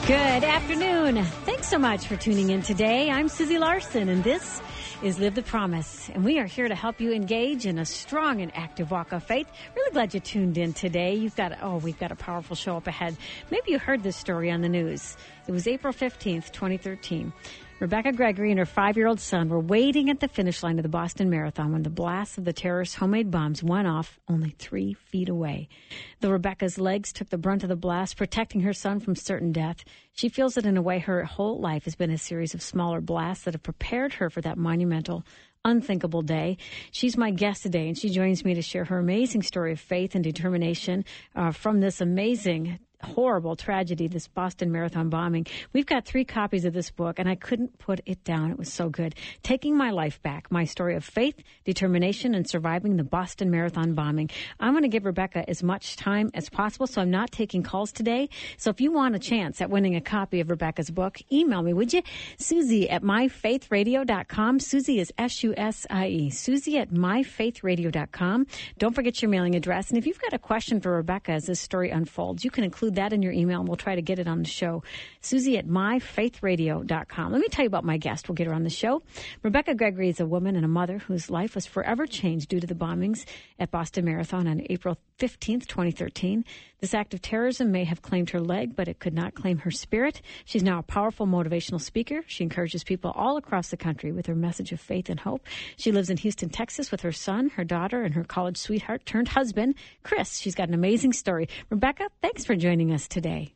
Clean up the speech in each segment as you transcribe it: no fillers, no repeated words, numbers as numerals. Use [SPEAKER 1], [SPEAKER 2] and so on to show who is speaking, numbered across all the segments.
[SPEAKER 1] Good afternoon. Thanks so much for tuning in today. I'm Susie Larson, and this is Live the Promise. And we are here to help you engage in a strong and active walk of faith. Really glad you tuned in today. We've got a powerful show up ahead. Maybe you heard this story on the news. It was April 15th, 2013. Rebecca Gregory and her 5-year-old son were waiting at the finish line of the Boston Marathon when the blast of the terrorists' homemade bombs went off only 3 feet away. Though Rebecca's legs took the brunt of the blast, protecting her son from certain death, she feels that in a way her whole life has been a series of smaller blasts that have prepared her for that monumental, unthinkable day. She's my guest today, and she joins me to share her amazing story of faith and determination from this amazing horrible tragedy, this Boston Marathon bombing. We've got 3 copies of this book, and I couldn't put it down. It was so good. Taking My Life Back, my story of faith, determination, and surviving the Boston Marathon bombing. I'm going to give Rebecca as much time as possible, so I'm not taking calls today. So if you want a chance at winning a copy of Rebecca's book, email me, would you? Susie at myfaithradio.com. Susie is S-U-S-I-E. Susie at myfaithradio.com. Don't forget your mailing address. And if you've got a question for Rebecca as this story unfolds, you can include that in your email, and we'll try to get it on the show. Susie at myfaithradio.com. Let me tell you about my guest. We'll get her on the show. Rebecca Gregory is a woman and a mother whose life was forever changed due to the bombings at Boston Marathon on April 15th, 2013. This act of terrorism may have claimed her leg, but it could not claim her spirit. She's now a powerful motivational speaker. She encourages people all across the country with her message of faith and hope. She lives in Houston, Texas with her son, her daughter, and her college sweetheart turned husband, Chris. She's got an amazing story. Rebecca, thanks for joining us today.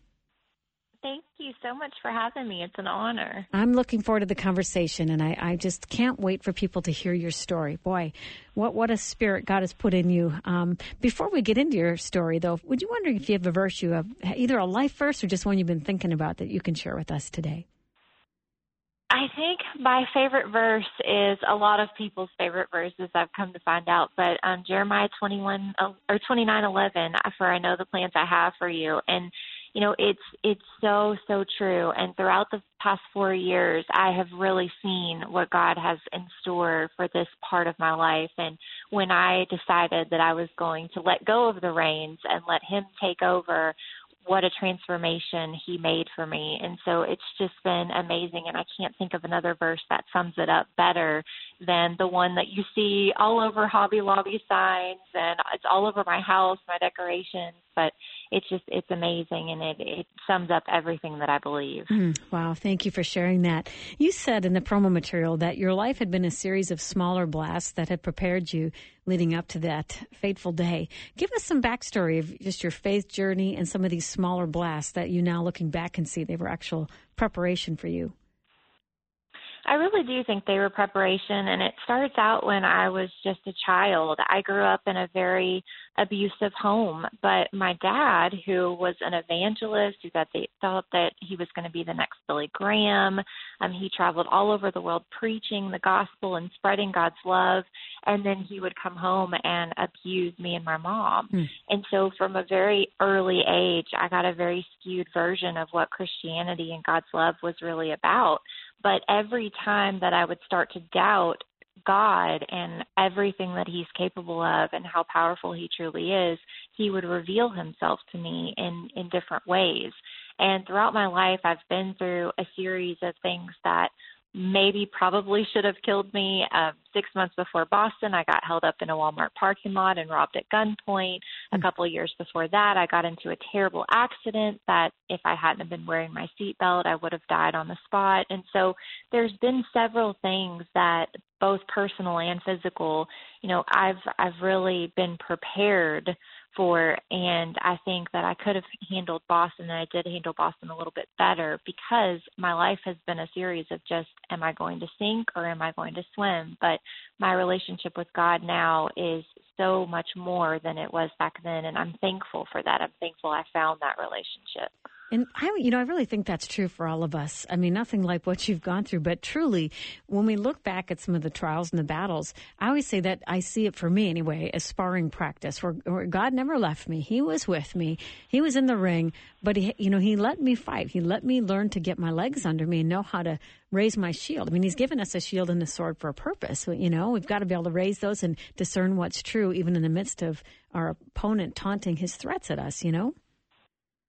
[SPEAKER 2] Thank you so much for having me. It's an honor.
[SPEAKER 1] I'm looking forward to the conversation, and I just can't wait for people to hear your story. Boy, what a spirit God has put in you. Before we get into your story, though, would you wonder if you have a verse you have, either a life verse or just one you've been thinking about that you can share with us today?
[SPEAKER 2] I think my favorite verse is a lot of people's favorite verses, I've come to find out, but Jeremiah 29:11, for I know the plans I have for you. And you know, it's so true. And throughout the past 4 years, I have really seen what God has in store for this part of my life. And when I decided that I was going to let go of the reins and let Him take over, what a transformation He made for me. And so it's just been amazing. And I can't think of another verse that sums it up better than the one that you see all over Hobby Lobby signs, and it's all over my house, my decorations. But it's amazing, and it sums up everything that I believe.
[SPEAKER 1] Wow, thank you for sharing that. You said in the promo material that your life had been a series of smaller blasts that had prepared you leading up to that fateful day. Give us some backstory of just your faith journey and some of these smaller blasts that you now looking back can see they were actual preparation for you.
[SPEAKER 2] I really do think they were preparation, and it starts out when I was just a child. I grew up in a very abusive home, but my dad, who was an evangelist, who thought that he was going to be the next Billy Graham, he traveled all over the world preaching the gospel and spreading God's love, and then he would come home and abuse me and my mom. And so from a very early age, I got a very skewed version of what Christianity and God's love was really about. But every time that I would start to doubt God and everything that He's capable of and how powerful He truly is, He would reveal Himself to me in different ways. And throughout my life, I've been through a series of things that probably should have killed me. 6 months before Boston, I got held up in a Walmart parking lot and robbed at gunpoint. A couple of years before that, I got into a terrible accident that if I hadn't been wearing my seatbelt, I would have died on the spot. And so there's been several things that, both personal and physical, you know, I've really been prepared for, and I think that I could have handled Boston, and I did handle Boston a little bit better because my life has been a series of just, am I going to sink or am I going to swim? But my relationship with God now is so much more than it was back then, and I'm thankful for that. I'm thankful I found that relationship.
[SPEAKER 1] And I really think that's true for all of us. I mean, nothing like what you've gone through, but truly, when we look back at some of the trials and the battles, I always say that I see it for me anyway as sparring practice, where God never left me. He was with me. He was in the ring, but he let me fight. He let me learn to get my legs under me and know how to raise my shield. I mean, He's given us a shield and a sword for a purpose. So, we've got to be able to raise those and discern what's true, even in the midst of our opponent taunting his threats at us,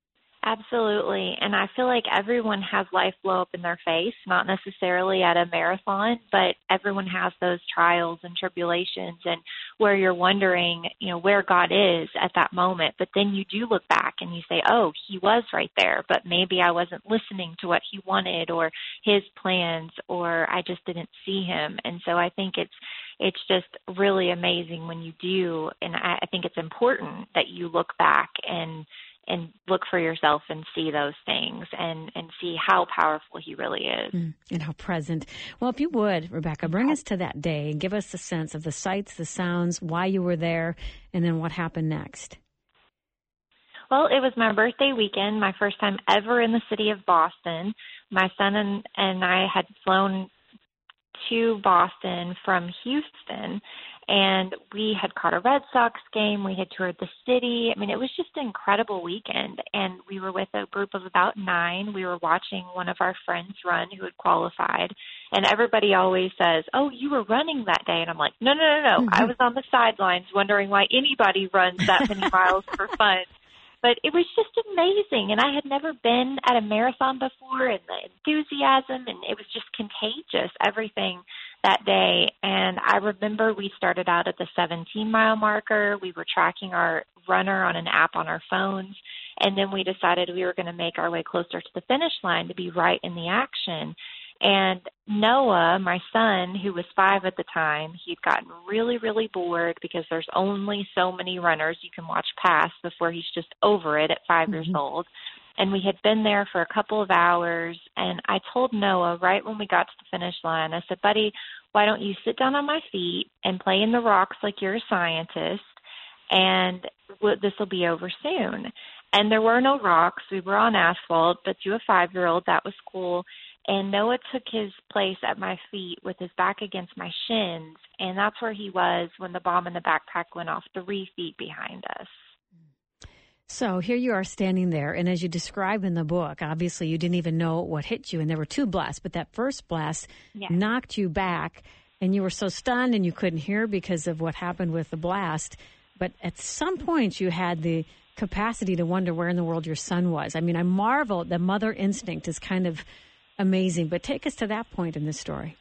[SPEAKER 2] Absolutely. And I feel like everyone has life blow up in their face, not necessarily at a marathon, but everyone has those trials and tribulations and where you're wondering, where God is at that moment. But then you do look back and you say, oh, he was right there, but maybe I wasn't listening to what he wanted or his plans, or I just didn't see him. And so I think it's just really amazing when you do. And I think it's important that you look back and look for yourself and see those things and see how powerful he really is.
[SPEAKER 1] And how present. Well, if you would, Rebecca, bring us to that day and give us a sense of the sights, the sounds, why you were there, and then what happened next.
[SPEAKER 2] Well, it was my birthday weekend, my first time ever in the city of Boston. My son and I had flown to Boston from Houston, and we had caught a Red Sox game. We had toured the city. I mean, it was just an incredible weekend, and we were with a group of about 9. We were watching one of our friends run who had qualified, and everybody always says, oh, you were running that day, and I'm like, no. Mm-hmm. I was on the sidelines wondering why anybody runs that many miles for fun. But it was just amazing, and I had never been at a marathon before, and the enthusiasm, and it was just contagious, everything that day. And I remember we started out at the 17-mile marker. We were tracking our runner on an app on our phones, and then we decided we were going to make our way closer to the finish line to be right in the action. And Noah, my son, who was 5 at the time, he'd gotten really, really bored because there's only so many runners you can watch pass before he's just over it at 5 years old. And we had been there for a couple of hours, and I told Noah right when we got to the finish line, I said, buddy, why don't you sit down on my feet and play in the rocks like you're a scientist, and this will be over soon. And there were no rocks. We were on asphalt, but to a 5-year-old, that was cool. And Noah took his place at my feet with his back against my shins, and that's where he was when the bomb in the backpack went off 3 feet behind us.
[SPEAKER 1] So here you are standing there, and as you describe in the book, obviously you didn't even know what hit you, and there were 2 blasts, but that first blast knocked you back, and you were so stunned and you couldn't hear because of what happened with the blast. But at some point you had the capacity to wonder where in the world your son was. I mean, I marvel at the mother instinct is kind of amazing, but take us to that point in this story.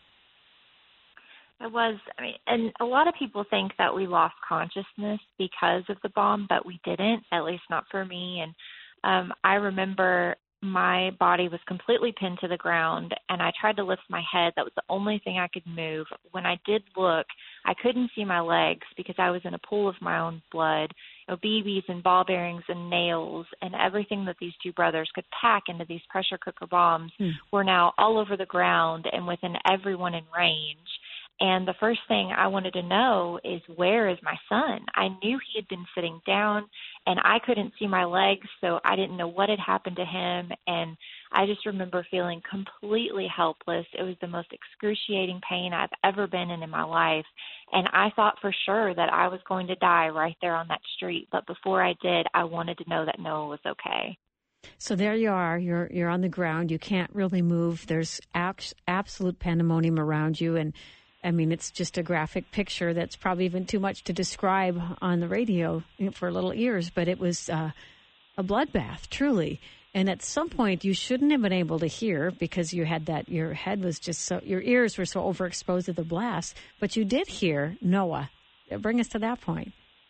[SPEAKER 2] It was, and a lot of people think that we lost consciousness because of the bomb, but we didn't, at least not for me. And I remember my body was completely pinned to the ground, and I tried to lift my head. That was the only thing I could move. When I did look, I couldn't see my legs because I was in a pool of my own blood. BBs and ball bearings and nails and everything that these 2 brothers could pack into these pressure cooker bombs were now all over the ground and within everyone in range. And the first thing I wanted to know is, where is my son? I knew he had been sitting down, and I couldn't see my legs, so I didn't know what had happened to him. And I just remember feeling completely helpless. It was the most excruciating pain I've ever been in my life. And I thought for sure that I was going to die right there on that street. But before I did, I wanted to know that Noah was okay.
[SPEAKER 1] So there you are. You're on the ground. You can't really move. There's absolute pandemonium around you, and I mean, it's just a graphic picture that's probably even too much to describe on the radio for little ears, but it was a bloodbath, truly. And at some point, you shouldn't have been able to hear because you had that, your head was just so, your ears were so overexposed to the blast, but you did hear Noah. Bring us to that point.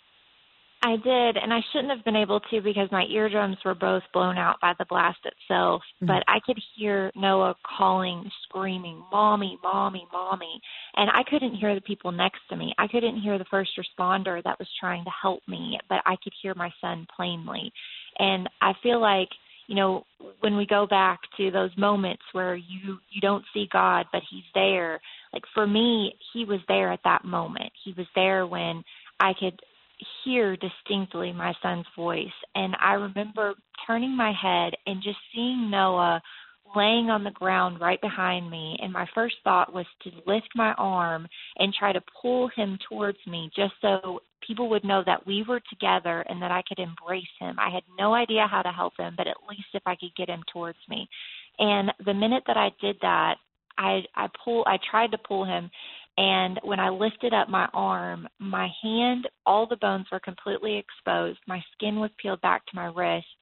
[SPEAKER 2] I did, and I shouldn't have been able to because my eardrums were both blown out by the blast itself. But I could hear Noah calling, screaming, "Mommy, Mommy, Mommy." And I couldn't hear the people next to me. I couldn't hear the first responder that was trying to help me, but I could hear my son plainly. And I feel like, when we go back to those moments where you don't see God, but he's there, like for me, he was there at that moment. He was there when I could hear distinctly my son's voice. And I remember turning my head and just seeing Noah laying on the ground right behind me. And my first thought was to lift my arm and try to pull him towards me just so people would know that we were together and that I could embrace him. I had no idea how to help him, but at least if I could get him towards me. And the minute that I did that, I tried to pull him. And when I lifted up my arm, my hand, all the bones were completely exposed. My skin was peeled back to my wrist.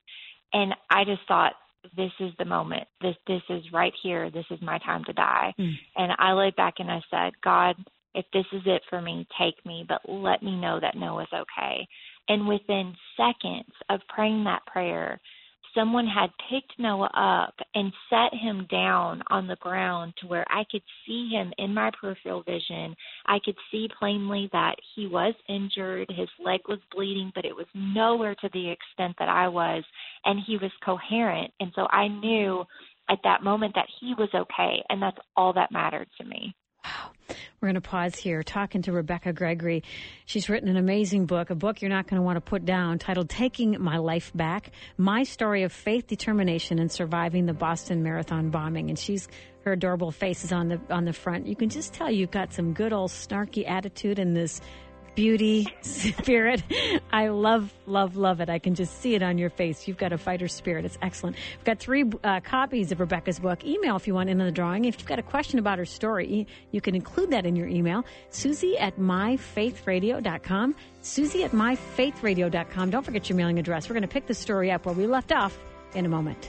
[SPEAKER 2] And I just thought, this is the moment. This is right here. This is my time to die. And I laid back and I said, God, if this is it for me, take me, but let me know that Noah's okay. And within seconds of praying that prayer, someone had picked Noah up and set him down on the ground to where I could see him in my peripheral vision. I could see plainly that he was injured. His leg was bleeding, but it was nowhere to the extent that I was, and he was coherent. And so I knew at that moment that he was okay, and that's all that mattered to me.
[SPEAKER 1] Wow. We're going to pause here, talking to Rebecca Gregory. She's written an amazing book, a book you're not going to want to put down, titled Taking My Life Back, My Story of Faith, Determination, and Surviving the Boston Marathon Bombing. And her adorable face is on the front. You can just tell you've got some good old snarky attitude in this beauty spirit. I love it. I can just see it on your face. You've got a fighter spirit. It's excellent. We've got 3 copies of Rebecca's book. Email if you want into the drawing. If you've got a question about her story, you can include that in your email. Susie@myfaithradio.com. Susie@myfaithradio.com. Don't forget your mailing address. We're going to pick the story up where we left off in a moment.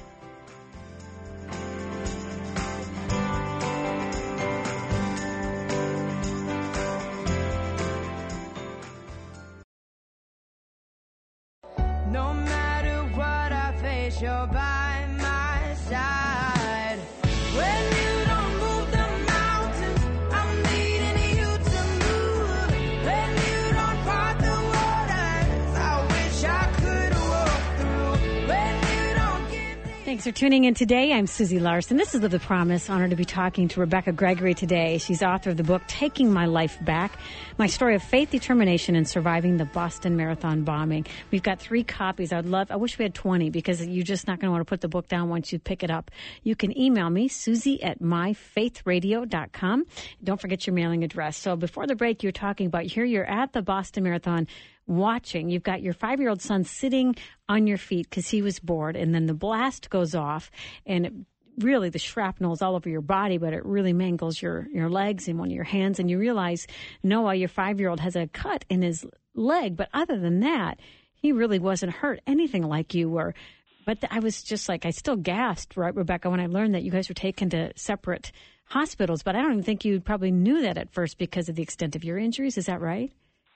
[SPEAKER 3] No matter what I face, you're by my side. When you don't move the mountains, I'm needing you to move. When you don't part the waters, I wish I could walk through. When you don't give me...
[SPEAKER 1] Thanks for tuning in today. I'm Susie Larson. This is Live the Promise. Honored to be talking to Rebecca Gregory today. She's author of the book, Taking My Life Back, My Story of Faith, Determination, and Surviving the Boston Marathon Bombing. We've got 3 copies. I wish we had 20 because you're just not going to want to put the book down once you pick it up. You can email me, Susie@myfaithradio.com. Don't forget your mailing address. So before the break, you're talking about here you're at the Boston Marathon watching. You've got your 5-year-old son sitting on your feet because he was bored, and then the blast goes off, and really the shrapnel is all over your body, but it really mangles your legs and one of your hands, and you realize Noah, your 5-year-old, has a cut in his leg, but other than that, he really wasn't hurt anything like you were. But I was just like, I still gasped, right, Rebecca, when I learned that you guys were taken to separate hospitals, but I don't even think you probably knew that at first because of the extent of your injuries. Is that right?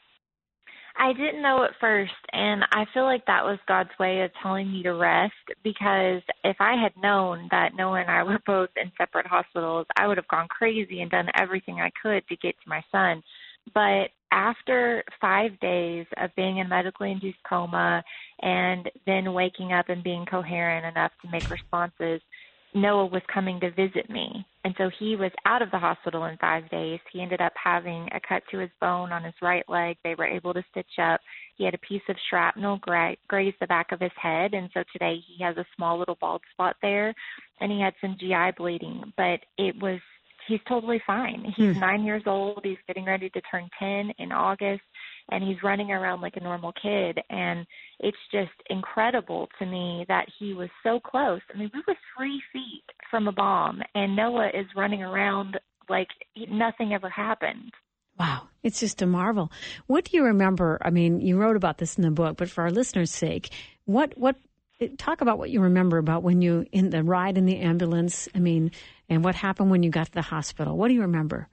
[SPEAKER 2] I didn't know at first, and I feel like that was God's way of telling me to rest, because if I had known that Noah and I were both in separate hospitals, I would have gone crazy and done everything I could to get to my son. But after 5 days of being in medically induced coma and then waking up and being coherent enough to make responses, Noah was coming to visit me. And so he was out of the hospital in 5 days. He ended up having a cut to his bone on his right leg. They were able to stitch up. He had a piece of shrapnel graze the back of his head. And so today he has a small little bald spot there. And he had some GI bleeding. But he's totally fine. He's 9 years old. He's getting ready to turn 10 in August. And he's running around like a normal kid. And it's just incredible to me that he was so close. I mean, we were 3 feet from a bomb, and Noah is running around like nothing ever happened.
[SPEAKER 1] Wow. It's just a marvel. What do you remember? I mean, you wrote about this in the book, but for our listeners' sake, talk about what you remember about when you, in the ride in the ambulance, and what happened when you got to the hospital. What do you remember?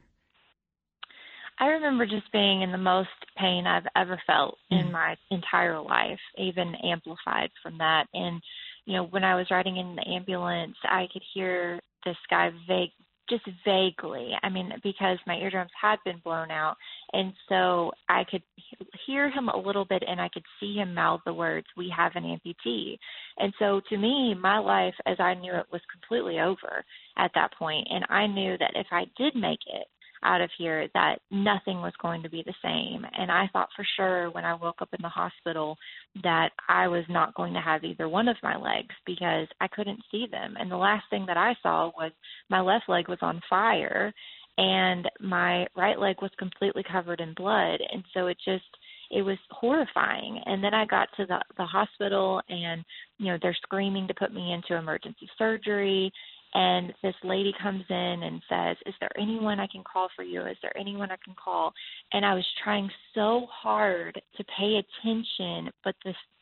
[SPEAKER 2] I remember just being in the most pain I've ever felt in my entire life, even amplified from that. And, when I was riding in the ambulance, I could hear this guy just vaguely, because my eardrums had been blown out. And so I could hear him a little bit, and I could see him mouth the words, "We have an amputee." And so to me, my life as I knew it was completely over at that point. And I knew that if I did make it out of here, that nothing was going to be the same. And I thought for sure when I woke up in the hospital that I was not going to have either one of my legs because I couldn't see them. And the last thing that I saw was my left leg was on fire and my right leg was completely covered in blood. And so it was horrifying. And then I got to the hospital and, they're screaming to put me into emergency surgery. And this lady comes in and says, "Is there anyone I can call for you? Is there anyone I can call?" And I was trying so hard to pay attention, but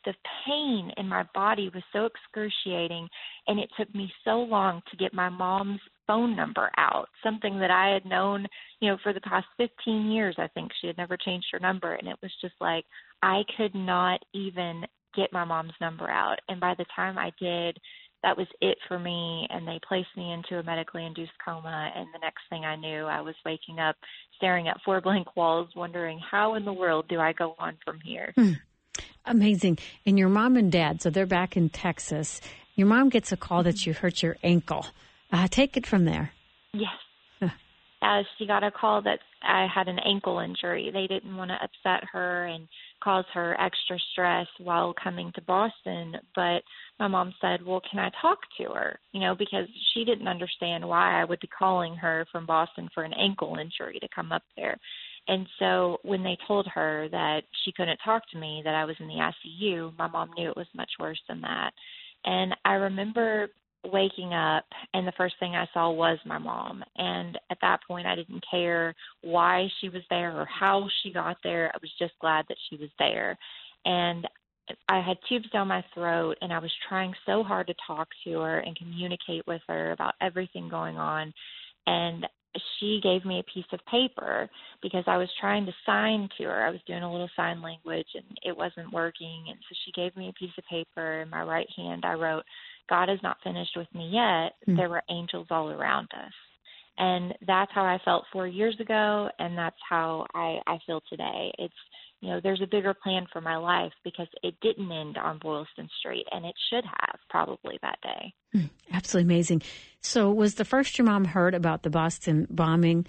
[SPEAKER 2] the pain in my body was so excruciating, and it took me so long to get my mom's phone number out, something that I had known, for the past 15 years. I think she had never changed her number, and it was just like I could not even get my mom's number out. And by the time I did, that was it for me, and they placed me into a medically induced coma, and the next thing I knew, I was waking up staring at 4 blank walls, wondering how in the world do I go on from here.
[SPEAKER 1] Amazing. And your mom and dad, so they're back in Texas. Your mom gets a call that you hurt your ankle. Take it from there.
[SPEAKER 2] Yes. She got a call that I had an ankle injury. They didn't want to upset her and cause her extra stress while coming to Boston. But my mom said, well, can I talk to her? Because she didn't understand why I would be calling her from Boston for an ankle injury to come up there. And so when they told her that she couldn't talk to me, that I was in the ICU, my mom knew it was much worse than that. And I remember waking up, and the first thing I saw was my mom. And at that point, I didn't care why she was there or how she got there. I was just glad that she was there. And I had tubes down my throat, and I was trying so hard to talk to her and communicate with her about everything going on. And she gave me a piece of paper because I was trying to sign to her. I was doing a little sign language, and it wasn't working. And so she gave me a piece of paper. In my right hand, I wrote, God is not finished with me yet. There were angels all around us. And that's how I felt 4 years ago, and that's how I feel today. It's, there's a bigger plan for my life because it didn't end on Boylston Street, and it should have probably that day.
[SPEAKER 1] Absolutely amazing. So was the first your mom heard about the Boston bombing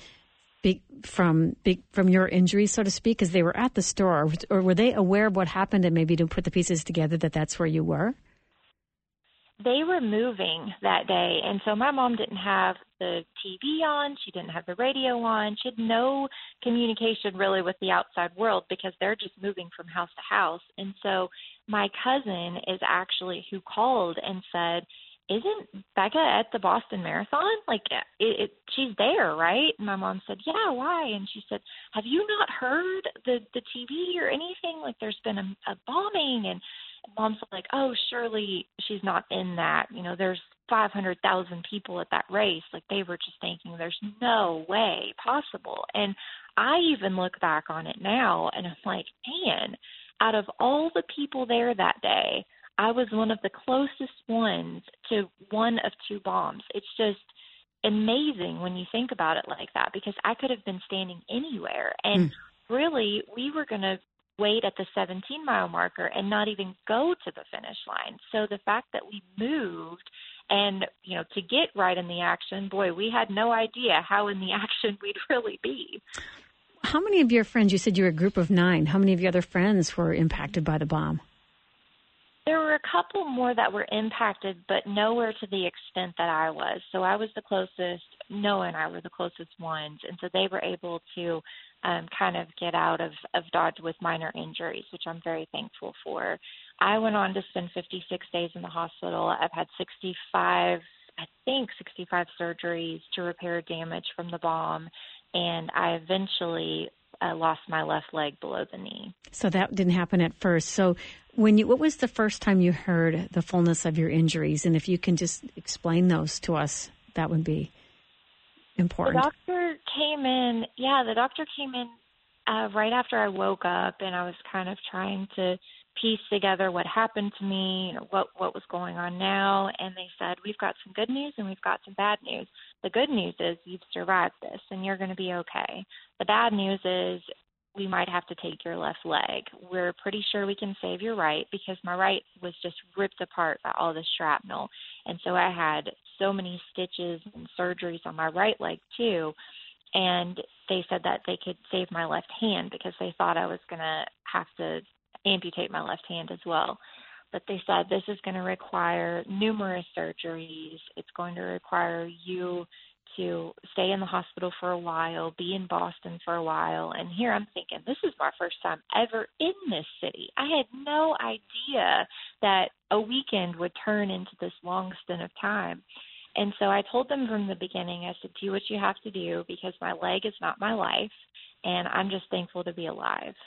[SPEAKER 1] from your injury, so to speak, because they were at the store, or were they aware of what happened and maybe to put the pieces together that that's where you were?
[SPEAKER 2] They were moving that day, and so my mom didn't have the TV on. She didn't have the radio on. She had no communication really with the outside world because they're just moving from house to house. And so my cousin is actually who called and said, isn't Becca at the Boston Marathon? Like, she's there, right? And my mom said, yeah, why? And she said, have you not heard the TV or anything? Like, there's been a bombing. And Mom's like, oh, surely she's not in that. There's 500,000 people at that race. Like, they were just thinking there's no way possible. And I even look back on it now, and I'm like, man, out of all the people there that day, I was one of the closest ones to one of 2 bombs. It's just amazing when you think about it like that, because I could have been standing anywhere. And really, we were going to wait at the 17-mile marker and not even go to the finish line. So the fact that we moved and, to get right in the action, boy, we had no idea how in the action we'd really be.
[SPEAKER 1] How many of your friends, you said you were a group of 9, how many of your other friends were impacted by the bomb?
[SPEAKER 2] There were a couple more that were impacted, but nowhere to the extent that I was. So I was the closest. Noah and I were the closest ones. And so they were able to kind of get out of Dodge with minor injuries, which I'm very thankful for. I went on to spend 56 days in the hospital. I've had 65 surgeries to repair damage from the bomb. And I eventually lost my left leg below the knee.
[SPEAKER 1] So that didn't happen at first. So what was the first time you heard the fullness of your injuries? And if you can just explain those to us, that would be important.
[SPEAKER 2] The doctor came in right after I woke up, and I was kind of trying to piece together what happened to me, what was going on now. And they said, we've got some good news and we've got some bad news. The good news is you've survived this and you're going to be okay. The bad news is we might have to take your left leg. We're pretty sure we can save your right because my right was just ripped apart by all the shrapnel. And so I had so many stitches and surgeries on my right leg too. And they said that they could save my left hand because they thought I was going to have to amputate my left hand as well. But they said this is going to require numerous surgeries. It's going to require you to stay in the hospital for a while, be in Boston for a while. And here I'm thinking, this is my first time ever in this city. I had no idea that a weekend would turn into this long stint of time. And so I told them from the beginning, I said, do what you have to do because my leg is not my life, and I'm just thankful to be alive.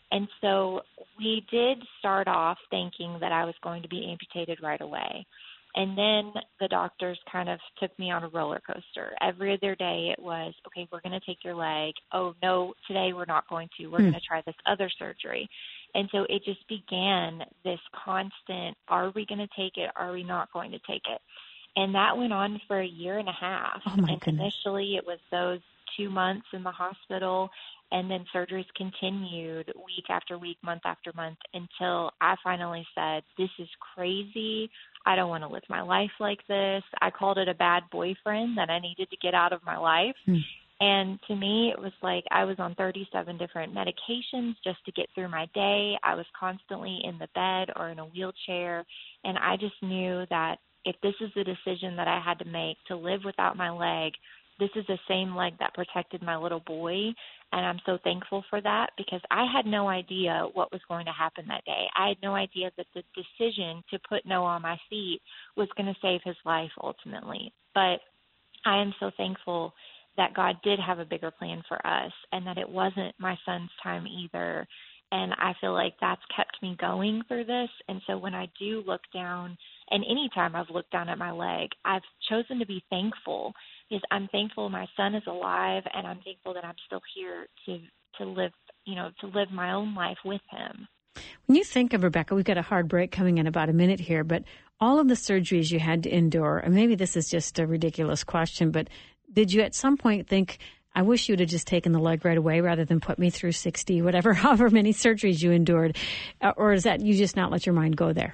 [SPEAKER 2] And so we did start off thinking that I was going to be amputated right away. And then the doctors kind of took me on a roller coaster. Every other day it was, okay, we're going to take your leg. Oh, no, today we're not going to. We're going to try this other surgery. And so it just began this constant, are we going to take it? Are we not going to take it? And that went on for a year and a half.
[SPEAKER 1] Oh, my
[SPEAKER 2] and
[SPEAKER 1] goodness.
[SPEAKER 2] Initially it was those 2 months in the hospital, and then surgeries continued week after week, month after month, until I finally said, this is crazy. I don't want to live my life like this. I called it a bad boyfriend that I needed to get out of my life. And to me, it was like I was on 37 different medications just to get through my day. I was constantly in the bed or in a wheelchair. And I just knew that if this is the decision that I had to make to live without my leg, this is the same leg that protected my little boy. And I'm so thankful for that, because I had no idea what was going to happen that day. I had no idea that the decision to put Noah on my feet was going to save his life ultimately. But I am so thankful that God did have a bigger plan for us, and that it wasn't my son's time either. And I feel like that's kept me going through this. And so when I do look down, and anytime I've looked down at my leg, I've chosen to be thankful, because I'm thankful my son is alive, and I'm thankful that I'm still here to live, to live my own life with him.
[SPEAKER 1] When you think of, Rebecca, we've got a hard break coming in about a minute here, but all of the surgeries you had to endure, and maybe this is just a ridiculous question, but did you at some point think, I wish you would have just taken the leg right away rather than put me through 60, however many surgeries you endured? Or is that you just not let your mind go there?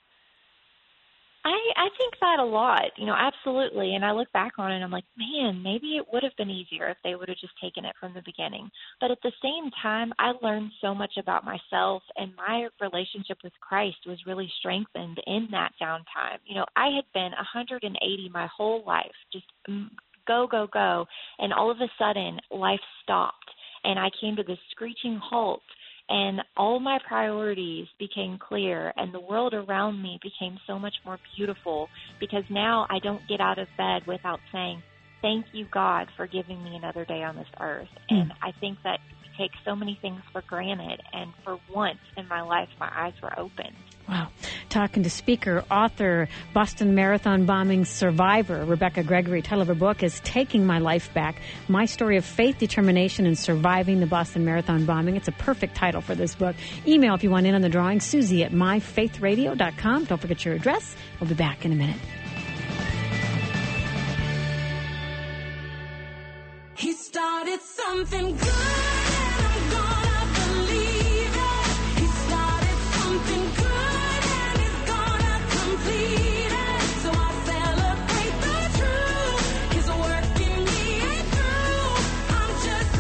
[SPEAKER 2] I think that a lot, absolutely. And I look back on it and I'm like, man, maybe it would have been easier if they would have just taken it from the beginning. But at the same time, I learned so much about myself, and my relationship with Christ was really strengthened in that downtime. I had been 180 my whole life, just go, go, go. And all of a sudden, life stopped, and I came to this screeching halt. And all my priorities became clear, and the world around me became so much more beautiful, because now I don't get out of bed without saying, thank you, God, for giving me another day on this earth. And I think that we take so many things for granted, and for once in my life, my eyes were opened.
[SPEAKER 1] Wow. Talking to speaker, author, Boston Marathon bombing survivor, Rebecca Gregory. Title of her book is Taking My Life Back, My Story of Faith, Determination, and Surviving the Boston Marathon Bombing. It's a perfect title for this book. Email if you want in on the drawing, Susie at myfaithradio.com. Don't forget your address. We'll be back in a minute.
[SPEAKER 3] He started something good, and I'm gonna believe it. He started something good, and he's gonna complete it. So I celebrate the truth. His work in me ain't through. I'm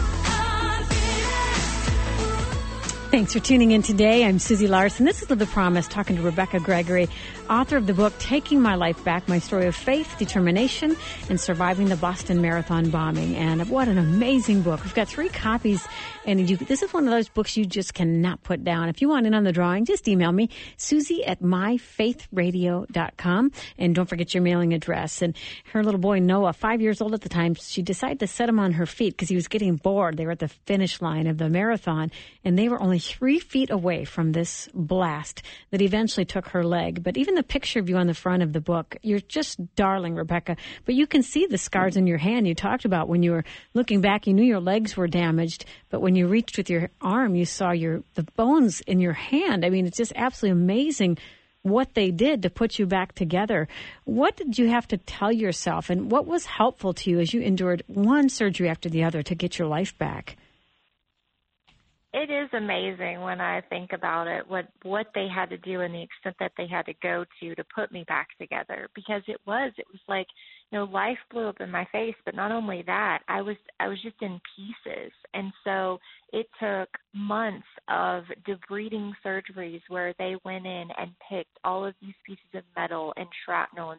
[SPEAKER 3] just a
[SPEAKER 1] Thanks for tuning in today. I'm Susie Larson. This is Live the Promise, talking to Rebecca Gregory, author of the book Taking My Life Back, My Story of Faith, Determination, and Surviving the Boston Marathon Bombing. And what an amazing book. We've got 3 copies, and this is one of those books you just cannot put down. If you want in on the drawing, just email me, Susie at myfaithradio.com, and don't forget your mailing address. And her little boy, Noah, 5 years old at the time, she decided to set him on her feet because he was getting bored. They were at the finish line of the marathon, and they were only 3 feet away from this blast that eventually took her leg. But even the picture of you on the front of the book, you're just darling, Rebecca. But you can see the scars in your hand. You talked about when you were looking back, you knew your legs were damaged, but when you reached with your arm, you saw the bones in your hand. I mean, it's just absolutely amazing what they did to put you back together. What did you have to tell yourself, and what was helpful to you as you endured one surgery after the other to get your life back?
[SPEAKER 2] It is amazing when I think about it, what they had to do and the extent that they had to go to put me back together, because it was like, life blew up in my face, but not only that, I was just in pieces. And so it took months of debriding surgeries where they went in and picked all of these pieces of metal and shrapnel and BBs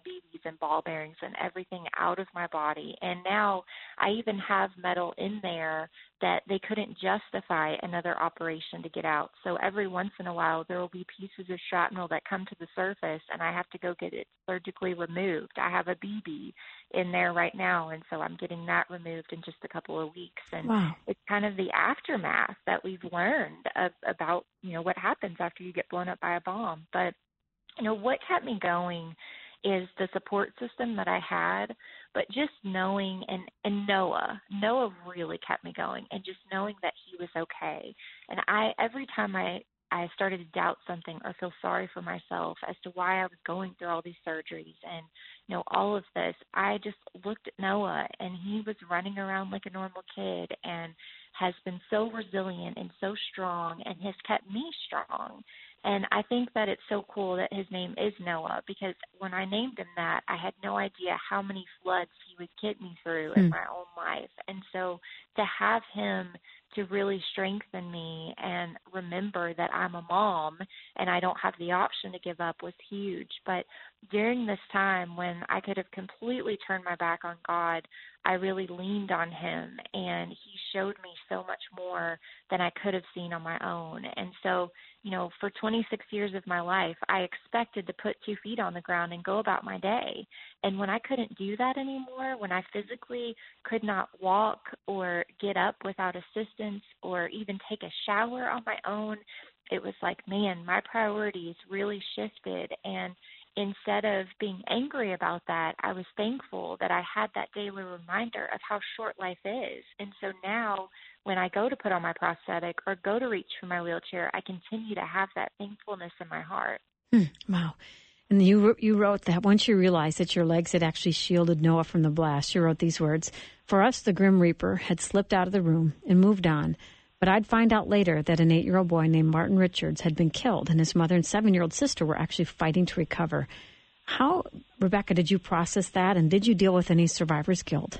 [SPEAKER 2] and ball bearings and everything out of my body. And now I even have metal in there that they couldn't justify another operation to get out. So every once in a while, there will be pieces of shrapnel that come to the surface, and I have to go get it surgically removed. I have a BB in there right now, and so I'm getting that removed in just a couple of weeks. And
[SPEAKER 1] Wow.
[SPEAKER 2] it's kind of the aftermath that we've learned about, what happens after you get blown up by a bomb. But, what kept me going is the support system that I had, but just knowing, and Noah really kept me going, and just knowing that he was okay. And every time I started to doubt something or feel sorry for myself as to why I was going through all these surgeries and, all of this, I just looked at Noah, and he was running around like a normal kid and has been so resilient and so strong and has kept me strong. And I think that it's so cool that his name is Noah, because when I named him that, I had no idea how many floods he would get me through in my own life. And so to have him to really strengthen me and remember that I'm a mom and I don't have the option to give up was huge. But during this time when I could have completely turned my back on God, I really leaned on him, and he showed me so much more than I could have seen on my own. And so, for 26 years of my life, I expected to put 2 feet on the ground and go about my day. And when I couldn't do that anymore, when I physically could not walk or get up without assistance or even take a shower on my own, it was like, man, my priorities really shifted. And instead of being angry about that, I was thankful that I had that daily reminder of how short life is. And so now when I go to put on my prosthetic or go to reach for my wheelchair, I continue to have that thankfulness in my heart.
[SPEAKER 1] Wow. And you wrote that once you realized that your legs had actually shielded Noah from the blast, you wrote these words: "For us, the Grim Reaper had slipped out of the room and moved on. But I'd find out later that an 8-year-old boy named Martin Richards had been killed, and his mother and 7-year-old sister were actually fighting to recover." How, Rebecca, did you process that, and did you deal with any survivor's guilt?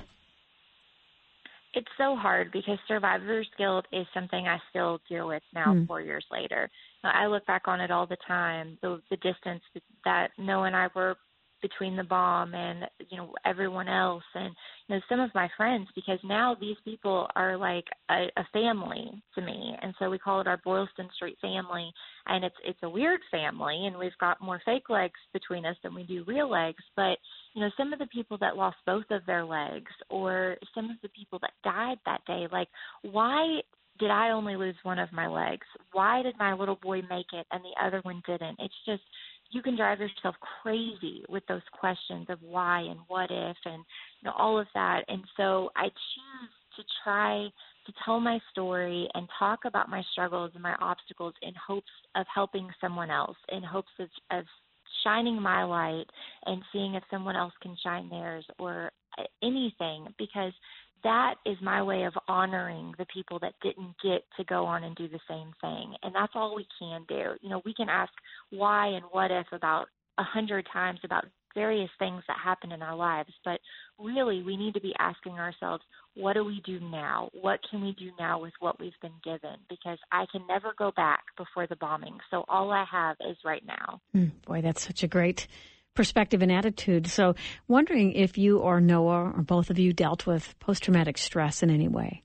[SPEAKER 2] It's so hard because survivor's guilt is something I still deal with now 4 years later. I look back on it all the time, the distance that Noah and I were between the bomb and, everyone else and, some of my friends, because now these people are like a family to me. And so we call it our Boylston Street family. And it's a weird family, and we've got more fake legs between us than we do real legs. But, some of the people that lost both of their legs, or some of the people that died that day, like, why did I only lose one of my legs? Why did my little boy make it and the other one didn't? It's just, you can drive yourself crazy with those questions of why and what if and all of that. And so I choose to try to tell my story and talk about my struggles and my obstacles in hopes of helping someone else, in hopes of shining my light and seeing if someone else can shine theirs or anything, because that is my way of honoring the people that didn't get to go on and do the same thing. And that's all we can do. We can ask why and what if about 100 times about various things that happen in our lives, but really we need to be asking ourselves, what do we do now? What can we do now with what we've been given? Because I can never go back before the bombing. So all I have is right now.
[SPEAKER 1] Boy, that's such a great perspective and attitude. So wondering if you or Noah or both of you dealt with post-traumatic stress in any way.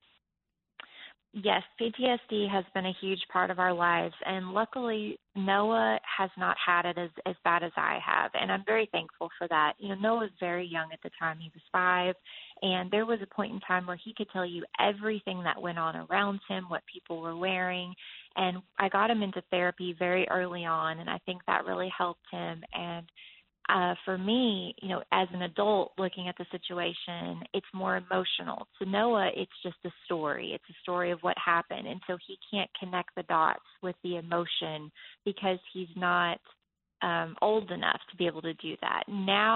[SPEAKER 2] Yes, PTSD has been a huge part of our lives, and luckily Noah has not had it as bad as I have, and I'm very thankful for that. Noah was very young at the time. He was 5, and there was a point in time where he could tell you everything that went on around him, what people were wearing, and I got him into therapy very early on, and I think that really helped him. And for me, as an adult looking at the situation, it's more emotional. To Noah, it's just a story. It's a story of what happened. And so he can't connect the dots with the emotion because he's not old enough to be able to do that. Now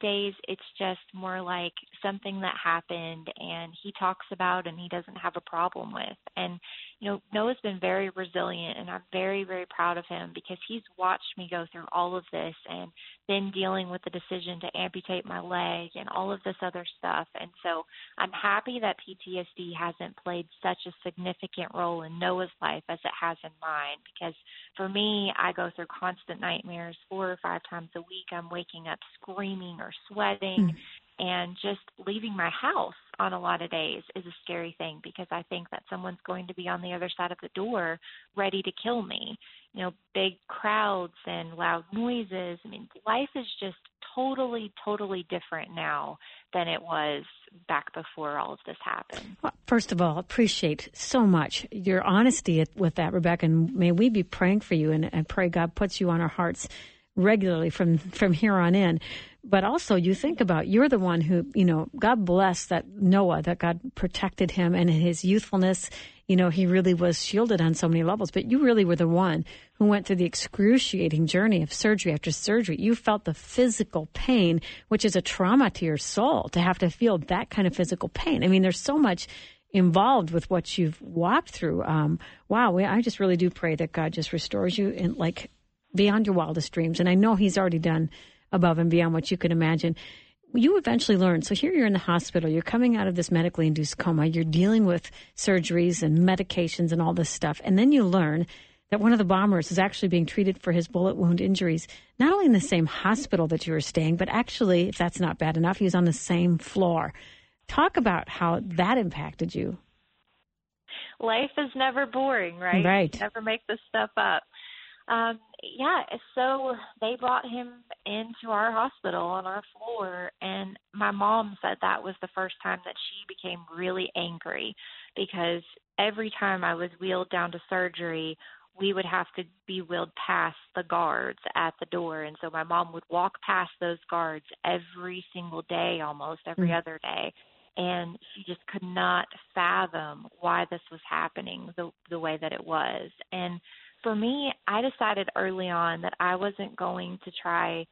[SPEAKER 2] days, it's just more like something that happened and he talks about and he doesn't have a problem with. And, Noah's been very resilient, and I'm very, very proud of him because he's watched me go through all of this and then dealing with the decision to amputate my leg and all of this other stuff. And so I'm happy that PTSD hasn't played such a significant role in Noah's life as it has in mine, because for me, I go through constant nightmares 4 or 5 times a week. I'm waking up screaming or sweating. And just leaving my house on a lot of days is a scary thing because I think that someone's going to be on the other side of the door ready to kill me. Big crowds and loud noises. I mean, life is just totally, totally different now than it was back before all of this happened.
[SPEAKER 1] Well, first of all, appreciate so much your honesty with that, Rebecca, and may we be praying for you and pray God puts you on our hearts regularly from here on in. But also you think about, you're the one who, God bless that Noah, that God protected him, and in his youthfulness, he really was shielded on so many levels. But you really were the one who went through the excruciating journey of surgery after surgery. You felt the physical pain, which is a trauma to your soul, to have to feel that kind of physical pain. I mean, there's so much involved with what you've walked through. I just really do pray that God just restores you in beyond your wildest dreams. And I know he's already done above and beyond what you could imagine. You eventually learn. So here you're in the hospital. You're coming out of this medically induced coma. You're dealing with surgeries and medications and all this stuff. And then you learn that one of the bombers is actually being treated for his bullet wound injuries, not only in the same hospital that you were staying, but actually, if that's not bad enough, he was on the same floor. Talk about how that impacted you.
[SPEAKER 2] Life is never boring, right?
[SPEAKER 1] Right.
[SPEAKER 2] You never make this stuff up. So they brought him into our hospital on our floor, and my mom said that was the first time that she became really angry because every time I was wheeled down to surgery, we would have to be wheeled past the guards at the door. And so my mom would walk past those guards every single day, almost every other day. And she just could not fathom why this was happening the way that it was. And for me, I decided early on that I wasn't going to try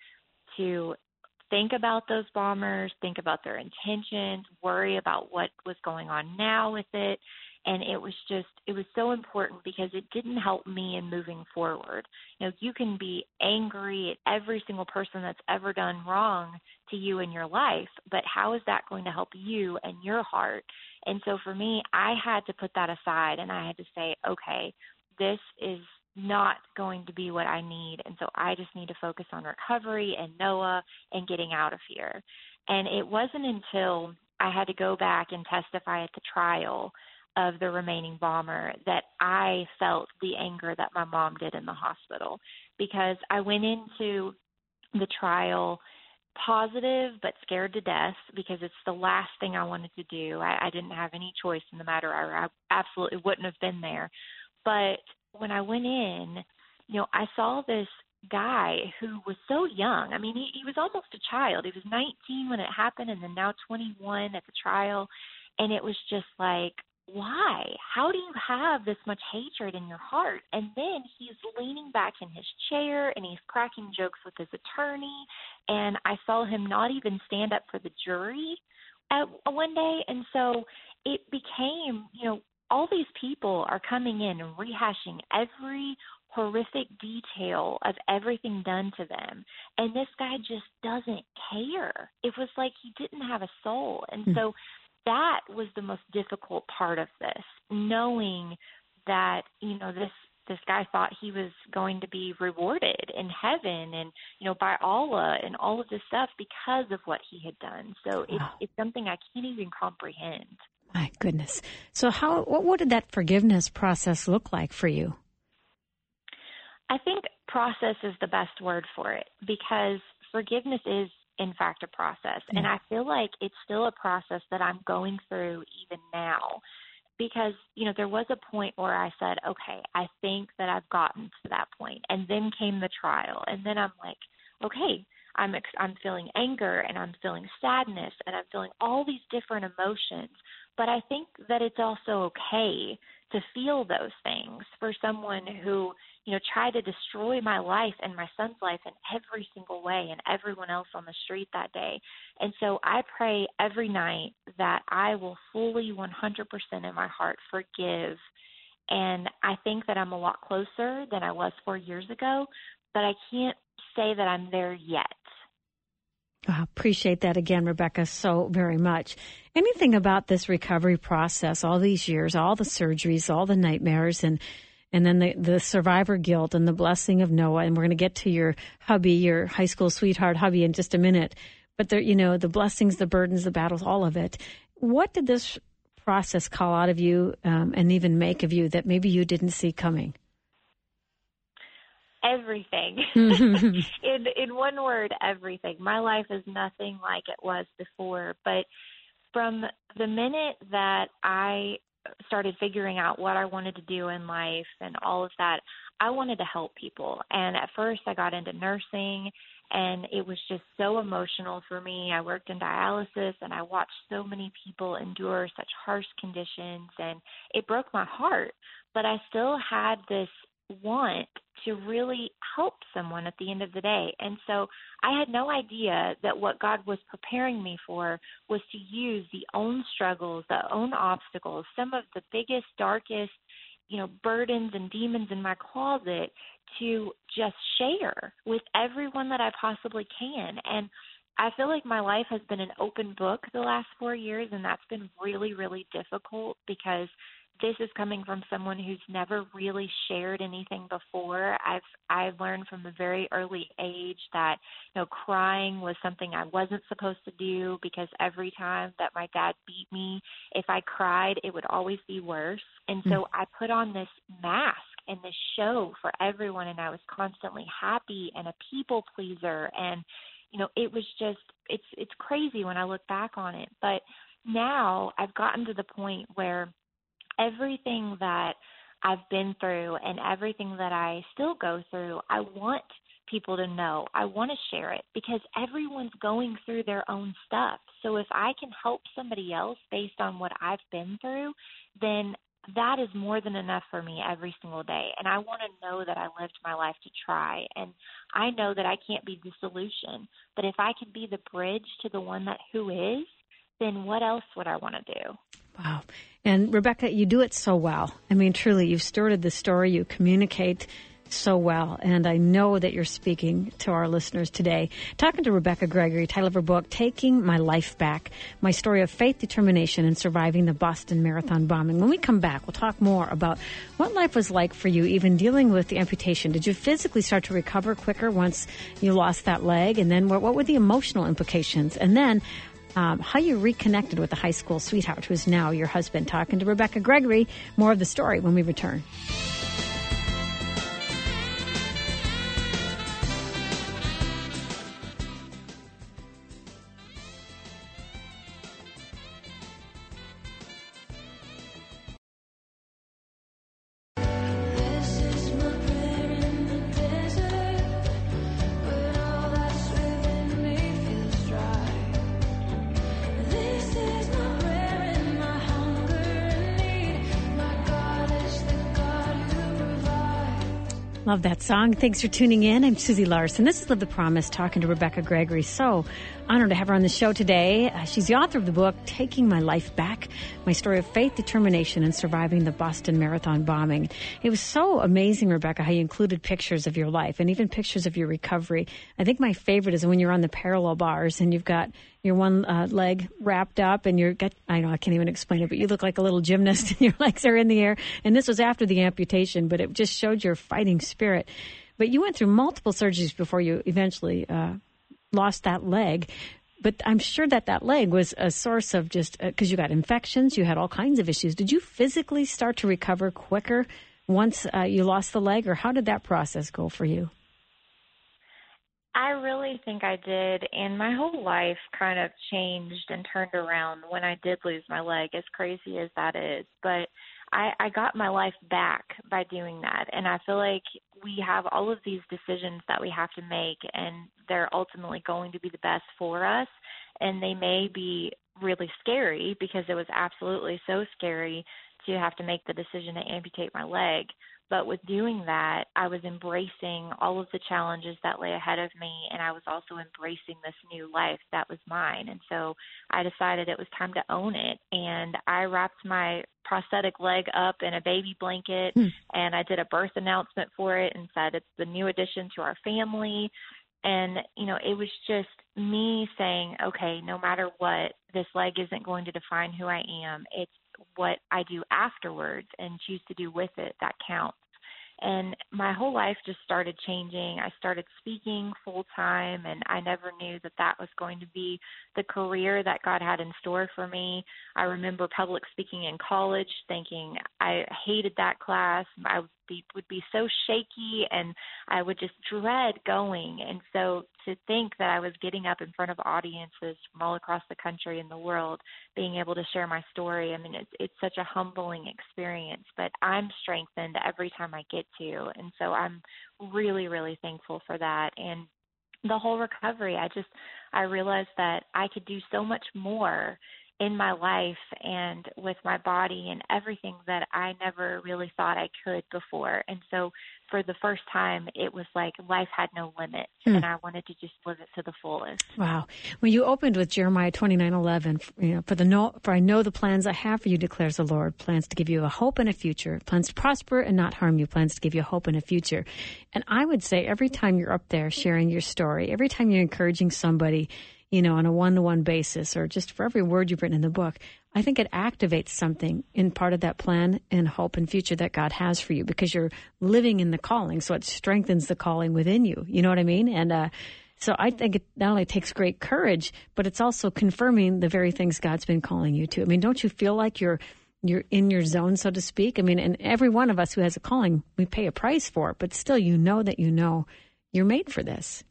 [SPEAKER 2] to think about those bombers, think about their intentions, worry about what was going on now with it. And it was so important because it didn't help me in moving forward. You can be angry at every single person that's ever done wrong to you in your life, but how is that going to help you and your heart? And so for me, I had to put that aside and I had to say, okay, this is not going to be what I need. And so I just need to focus on recovery and Noah and getting out of here. And it wasn't until I had to go back and testify at the trial of the remaining bomber that I felt the anger that my mom did in the hospital, because I went into the trial positive but scared to death because it's the last thing I wanted to do. I didn't have any choice in the matter. I absolutely wouldn't have been there. But when I went in, I saw this guy who was so young. I mean, he was almost a child. He was 19 when it happened and then now 21 at the trial. And it was just like, why? How do you have this much hatred in your heart? And then he's leaning back in his chair and he's cracking jokes with his attorney. And I saw him not even stand up for the jury one day. And so it became, all these people are coming in and rehashing every horrific detail of everything done to them. And this guy just doesn't care. It was like he didn't have a soul. And so that was the most difficult part of this, knowing that, this guy thought he was going to be rewarded in heaven and, by Allah and all of this stuff because of what he had done. So it's something I can't even comprehend.
[SPEAKER 1] My goodness. So what did that forgiveness process look like for you?
[SPEAKER 2] I think process is the best word for it because forgiveness is, in fact, a process. And I feel like it's still a process that I'm going through even now because, there was a point where I said, okay, I think that I've gotten to that point. And then came the trial. And then I'm like, okay, I'm feeling anger and I'm feeling sadness and I'm feeling all these different emotions. But I think that it's also okay to feel those things for someone who try to destroy my life and my son's life in every single way and everyone else on the street that day. And so I pray every night that I will fully 100% in my heart forgive. And I think that I'm a lot closer than I was 4 years ago, but I can't say that I'm there yet.
[SPEAKER 1] I appreciate that again, Rebecca, so very much. Anything about this recovery process, all these years, all the surgeries, all the nightmares, and then the survivor guilt and the blessing of Noah, and we're going to get to your hubby, your high school sweetheart hubby, in just a minute. But the blessings, the burdens, the battles, all of it. What did this process call out of you and even make of you that maybe you didn't see coming?
[SPEAKER 2] Everything. In one word, everything. My life is nothing like it was before. But from the minute that I started figuring out what I wanted to do in life and all of that, I wanted to help people. And at first I got into nursing, and it was just so emotional for me. I worked in dialysis, and I watched so many people endure such harsh conditions, and it broke my heart. But I still had this want to really help someone at the end of the day. And so I had no idea that what God was preparing me for was to use the own struggles, the own obstacles, some of the biggest, darkest, burdens and demons in my closet to just share with everyone that I possibly can. And I feel like my life has been an open book the last 4 years, and that's been really, really difficult because this is coming from someone who's never really shared anything before. I've learned from a very early age that crying was something I wasn't supposed to do, because every time that my dad beat me, if I cried, it would always be worse. And so I put on this mask and this show for everyone, and I was constantly happy and a people pleaser. And it was just it's crazy when I look back on it. But now I've gotten to the point where everything that I've been through and everything that I still go through, I want people to know. I want to share it because everyone's going through their own stuff. So if I can help somebody else based on what I've been through, then that is more than enough for me every single day. And I want to know that I lived my life to try. And I know that I can't be the solution. But if I can be the bridge to the one who is, then what else would I want to do?
[SPEAKER 1] Wow. And Rebecca, you do it so well. I mean, truly, you've stewarded the story. You communicate so well. And I know that you're speaking to our listeners today. Talking to Rebecca Gregory, title of her book, Taking My Life Back, My Story of Faith, Determination, and Surviving the Boston Marathon Bombing. When we come back, we'll talk more about what life was like for you, even dealing with the amputation. Did you physically start to recover quicker once you lost that leg? And then what were the emotional implications? And then how you reconnected with the high school sweetheart who is now your husband. Talking to Rebecca Gregory. More of the story when we return. Love that song. Thanks for tuning in. I'm Susie Larson. This is Live the Promise, talking to Rebecca Gregory. So honored to have her on the show today. She's the author of the book, Taking My Life Back, My Story of Faith, Determination, and Surviving the Boston Marathon Bombing. It was so amazing, Rebecca, how you included pictures of your life and even pictures of your recovery. I think my favorite is when you're on the parallel bars and you've got your one leg wrapped up and I know I can't even explain it, but you look like a little gymnast and your legs are in the air. And this was after the amputation, but it just showed your fighting spirit. But you went through multiple surgeries before you eventually lost that leg. But I'm sure that leg was a source of just, because you got infections, you had all kinds of issues. Did you physically start to recover quicker once you lost the leg, or how did that process go for you?
[SPEAKER 2] I really think I did, and my whole life kind of changed and turned around when I did lose my leg, as crazy as that is. But I got my life back by doing that, and I feel like we have all of these decisions that we have to make, and they're ultimately going to be the best for us, and they may be really scary because it was absolutely so scary to have to make the decision to amputate my leg. But with doing that, I was embracing all of the challenges that lay ahead of me, and I was also embracing this new life that was mine. And so I decided it was time to own it, and I wrapped my prosthetic leg up in a baby blanket, and I did a birth announcement for it and said it's the new addition to our family. And, it was just me saying, okay, no matter what, this leg isn't going to define who I am. It's what I do afterwards and choose to do with it that counts. And my whole life just started changing. I started speaking full time, and I never knew that that was going to be the career that God had in store for me. I remember public speaking in college, thinking I hated that class. I would be so shaky, and I would just dread going. And so to think that I was getting up in front of audiences from all across the country and the world, being able to share my story, I mean, it's such a humbling experience, but I'm strengthened every time I get to. And so I'm really, really thankful for that. And the whole recovery, I realized that I could do so much more in my life and with my body and everything that I never really thought I could before. And so for the first time, it was like life had no limits, and I wanted to just live it to the fullest.
[SPEAKER 1] Wow. When you opened with Jeremiah 29:11, for I know the plans I have for you, declares the Lord, plans to give you a hope and a future, plans to prosper and not harm you, plans to give you a hope and a future. And I would say every time you're up there sharing your story, every time you're encouraging somebody, on a one-to-one basis, or just for every word you've written in the book, I think it activates something in part of that plan and hope and future that God has for you, because you're living in the calling. So it strengthens the calling within you. You know what I mean? And so I think it not only takes great courage, but it's also confirming the very things God's been calling you to. I mean, don't you feel like you're in your zone, so to speak? I mean, and every one of us who has a calling, we pay a price for it, but still that you're made for this,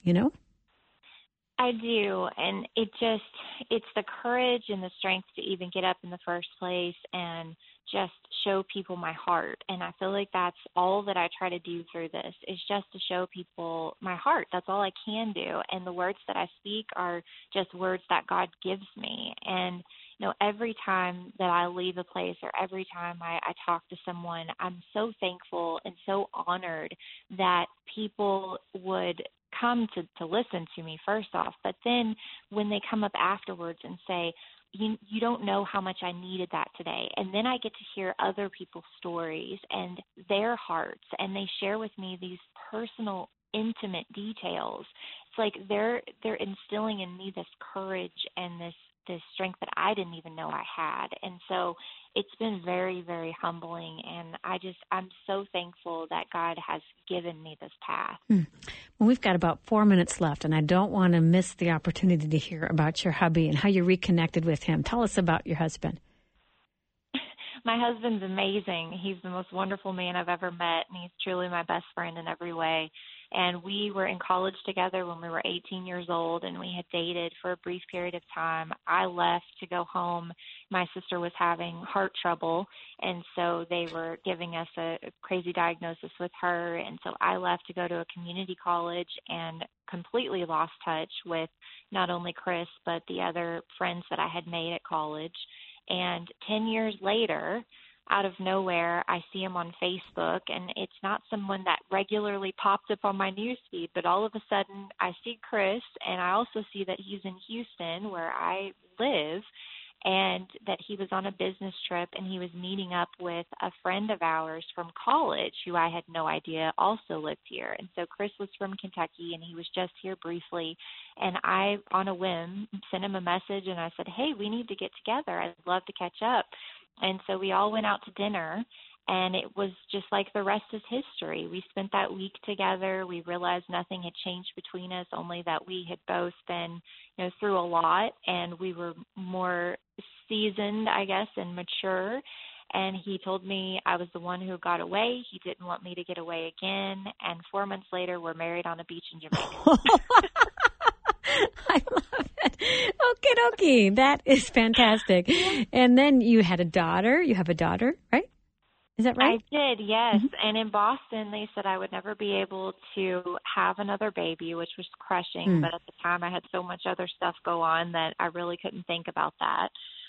[SPEAKER 2] I do, and it's the courage and the strength to even get up in the first place and just show people my heart. And I feel like that's all that I try to do through this, is just to show people my heart. That's all I can do. And the words that I speak are just words that God gives me. And, every time that I leave a place, or every time I talk to someone, I'm so thankful and so honored that people would come to listen to me first off, but then when they come up afterwards and say, you don't know how much I needed that today. And then I get to hear other people's stories and their hearts, and they share with me these personal, intimate details. It's like they're instilling in me this courage and this strength that I didn't even know I had. And so it's been very, very humbling, and I'm so thankful that God has given me this path.
[SPEAKER 1] Well, we've got about 4 minutes left, and I don't want to miss the opportunity to hear about your hubby and how you reconnected with him. Tell us about your husband.
[SPEAKER 2] My husband's amazing. He's the most wonderful man I've ever met, and he's truly my best friend in every way. And we were in college together when we were 18 years old, and we had dated for a brief period of time. I left to go home. My sister was having heart trouble, and so they were giving us a crazy diagnosis with her. And so I left to go to a community college and completely lost touch with not only Chris, but the other friends that I had made at college. And 10 years later, out of nowhere, I see him on Facebook, and it's not someone that regularly pops up on my newsfeed, but all of a sudden I see Chris, and I also see that he's in Houston, where I live, and that he was on a business trip, and he was meeting up with a friend of ours from college who I had no idea also lived here. And so Chris was from Kentucky, and he was just here briefly, and I, on a whim, sent him a message, and I said, hey, we need to get together. I'd love to catch up. And so we all went out to dinner, and it was just like the rest is history. We spent that week together. We realized nothing had changed between us, only that we had both been, through a lot, and we were more seasoned, I guess, and mature. And he told me I was the one who got away. He didn't want me to get away again. And 4 months later, we're married on a beach in Jamaica.
[SPEAKER 1] I love it. Okie dokie. That is fantastic. And then you had a daughter. You have a daughter, right? Is that right?
[SPEAKER 2] I did, yes. Mm-hmm. And in Boston, they said I would never be able to have another baby, which was crushing. But at the time, I had so much other stuff go on that I really couldn't think about that.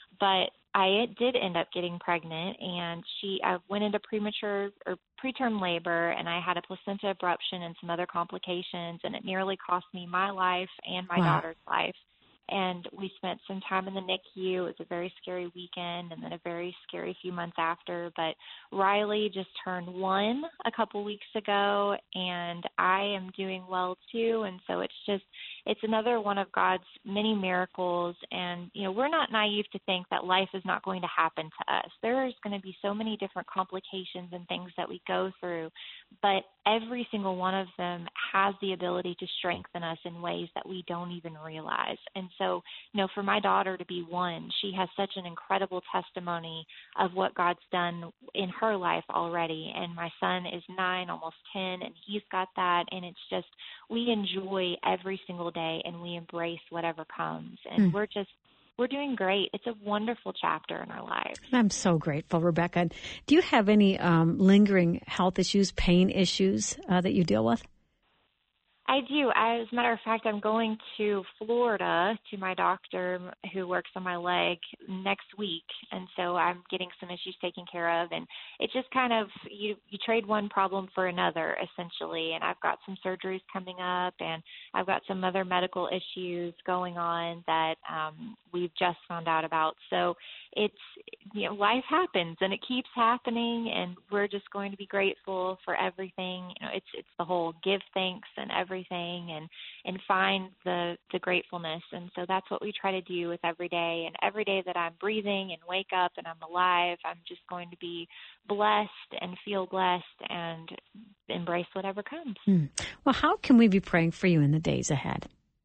[SPEAKER 2] But I did end up getting pregnant, and I went into preterm labor, and I had a placenta abruption and some other complications, and it nearly cost me my life and my daughter's life. And we spent some time in the NICU. It was a very scary weekend and then a very scary few months after. But Riley just turned 1 a couple weeks ago, and I am doing well too. And so it's another one of God's many miracles. And, we're not naive to think that life is not going to happen to us. There's going to be so many different complications and things that we go through, but every single one of them has the ability to strengthen us in ways that we don't even realize. And so, for my daughter to be 1, she has such an incredible testimony of what God's done in her life already. And my son is 9, almost 10, and he's got that. And it's just, we enjoy every single day and we embrace whatever comes. And we're doing great. It's a wonderful chapter in our lives.
[SPEAKER 1] I'm so grateful, Rebecca. Do you have any lingering health issues, pain issues that you deal with?
[SPEAKER 2] I do. As a matter of fact, I'm going to Florida to my doctor who works on my leg next week. And so I'm getting some issues taken care of. And it just kind of, you trade one problem for another, essentially. And I've got some surgeries coming up, and I've got some other medical issues going on that we've just found out about. So it's, life happens and it keeps happening, and we're just going to be grateful for everything. It's the whole give thanks and everything, and find the gratefulness. And so that's what we try to do with every day. And every day that I'm breathing and wake up and I'm alive, I'm just going to be blessed and feel blessed and embrace whatever comes.
[SPEAKER 1] Well, how can we be praying for you in the days ahead?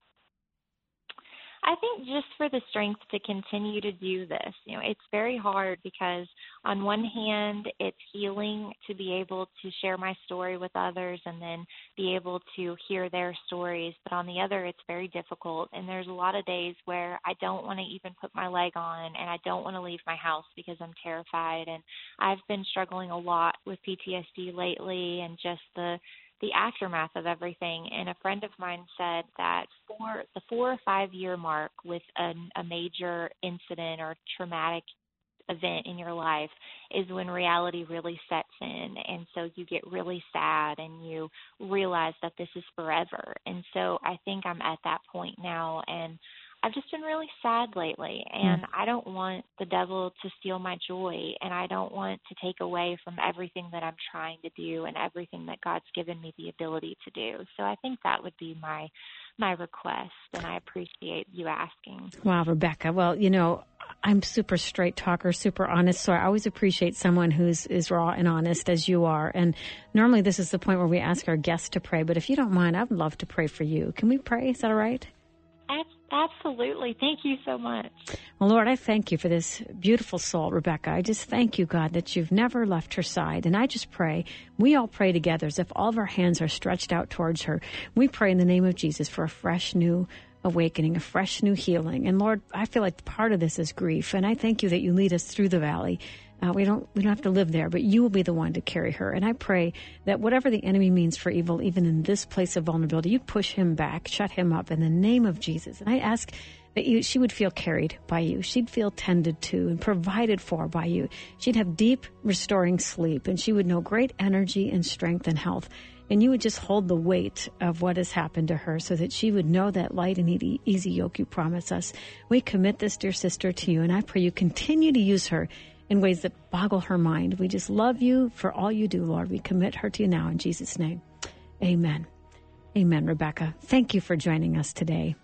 [SPEAKER 2] I think just for the strength to continue to do this. It's very hard because on one hand, it's healing to be able to share my story with others and then be able to hear their stories. But on the other, it's very difficult. And there's a lot of days where I don't want to even put my leg on, and I don't want to leave my house because I'm terrified. And I've been struggling a lot with PTSD lately and just the aftermath of everything. And a friend of mine said that for the 4 or 5 year mark with a major incident or traumatic event in your life is when reality really sets in. And so you get really sad and you realize that this is forever. And so I think I'm at that point now, and I've just been really sad lately, and I don't want the devil to steal my joy, and I don't want to take away from everything that I'm trying to do and everything that God's given me the ability to do. So I think that would be my request, and I appreciate you asking.
[SPEAKER 1] Wow, Rebecca. Well, I'm super straight talker, super honest, so I always appreciate someone who's as raw and honest as you are. And normally this is the point where we ask our guests to pray, but if you don't mind, I would love to pray for you. Can we pray? Is that all right?
[SPEAKER 2] Absolutely. Thank you so much.
[SPEAKER 1] Well, Lord, I thank you for this beautiful soul, Rebecca. I just thank you, God, that you've never left her side. And I just pray, we all pray together as if all of our hands are stretched out towards her. We pray in the name of Jesus for a fresh new awakening, a fresh new healing. And Lord, I feel like part of this is grief. And I thank you that you lead us through the valley. We don't have to live there, but you will be the one to carry her. And I pray that whatever the enemy means for evil, even in this place of vulnerability, you push him back, shut him up in the name of Jesus. And I ask that she would feel carried by you. She'd feel tended to and provided for by you. She'd have deep, restoring sleep, and she would know great energy and strength and health. And you would just hold the weight of what has happened to her so that she would know that light and easy yoke you promise us. We commit this dear sister to you, and I pray you continue to use her in ways that boggle her mind. We just love you for all you do, Lord. We commit her to you now in Jesus' name. Amen. Amen, Rebecca. Thank you for joining us today.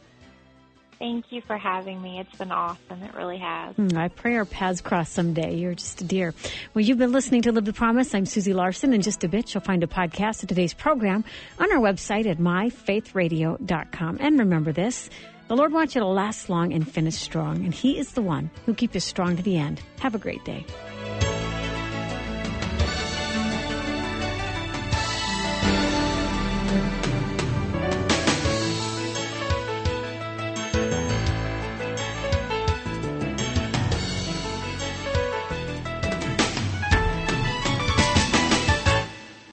[SPEAKER 2] Thank you for having me. It's been awesome. It really has.
[SPEAKER 1] I pray our paths cross someday. You're just a dear. Well, you've been listening to Live the Promise. I'm Susie Larson. In just a bit, you'll find a podcast of today's program on our website at myfaithradio.com. And remember this, the Lord wants you to last long and finish strong, and He is the one who keeps you strong to the end. Have a great day.